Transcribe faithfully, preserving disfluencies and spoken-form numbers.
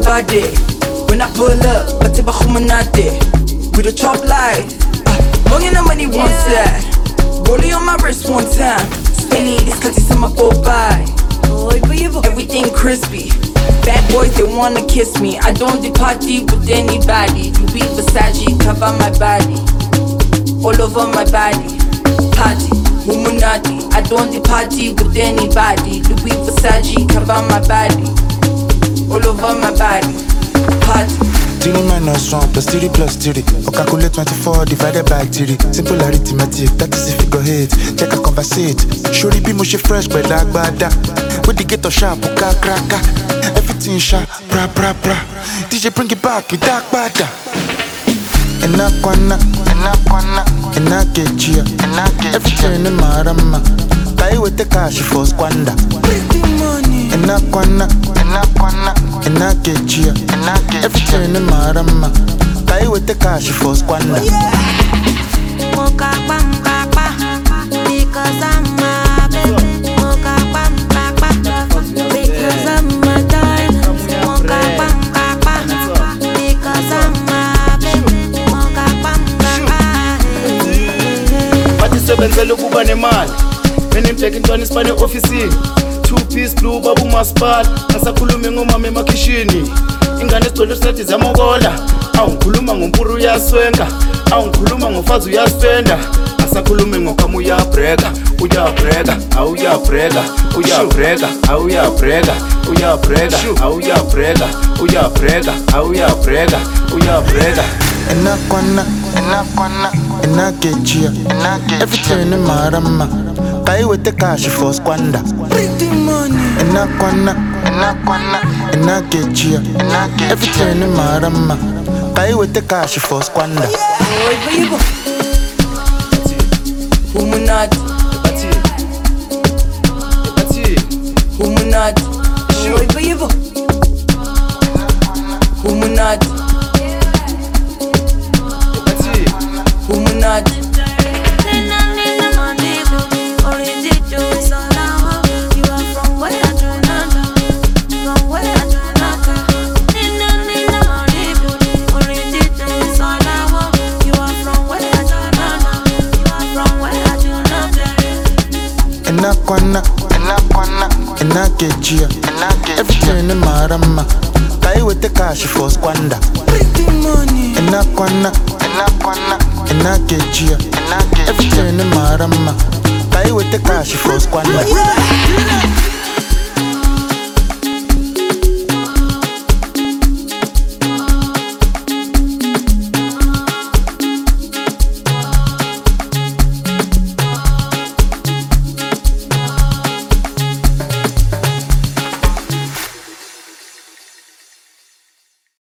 body. When I pull up, but tiba khumanate. With a chop light. Long in the money one side. Rolling on my wrist one time. Spinning these cutties on my full body. Everything crispy. Bad boys, they wanna kiss me. I don't do party with anybody. You be Versace, cover my body. All over my body. Party, Illuminati. I don't do party with anybody. Louis Versace, cover my body. All over my body. Party. Three minus one plus three plus three. Or calculate twenty-four divided by three. Simple arithmetic, that is if you go hit. Check a conversate. Surely be mushy fresh, but like bada. With the ghetto sharp, uka kraka. Everything sharp, bra bra bra. D J bring it back with dark bada. Enakwana, enakwana, enakechia, enake. Everything in marama. Buy with the cash for squander. Enakwana, enakwana, enakechia, enake. Everything in marama. Buy with the cash for squander. Moka bam baba, because I'm my baby. Moka bam baba, because I'm my darling. Moka bam baba, because I'm my baby. Moka bam baba. Bathi sebenzela ukuba nemali. Mina imhleke intwana isipane office. Two piece blue babu masipala. Ngasakhuluma ngomama emakhishini. Ingane isicelo sithi zamokola. Awukhuluma ngompuru uyaswenga. Awukhuluma ngofazi uyaspenda. Asakhulume ngokama uyabreka, uyabreka, awuyabreka, uyabreka, awuyabreka, uyabreka, awuyabreka, uyabreka, awuyabreka, uyabreka. Enakwana, enakwana, enakechia, enake. Everything in marama. Buy with the cash for squander. Enakwana, enakwana, enakechia, enake. Everything in marama. Buy with the cash for squander. Illuminati. Illuminati. Illuminati. Illuminati. Enakwana, enakwana, enakechia, enake. Everything in marama. Buy with the cash for squander. Enakwana, enakwana, enakechia, enake. Everything in marama. Buy with the cash for squander.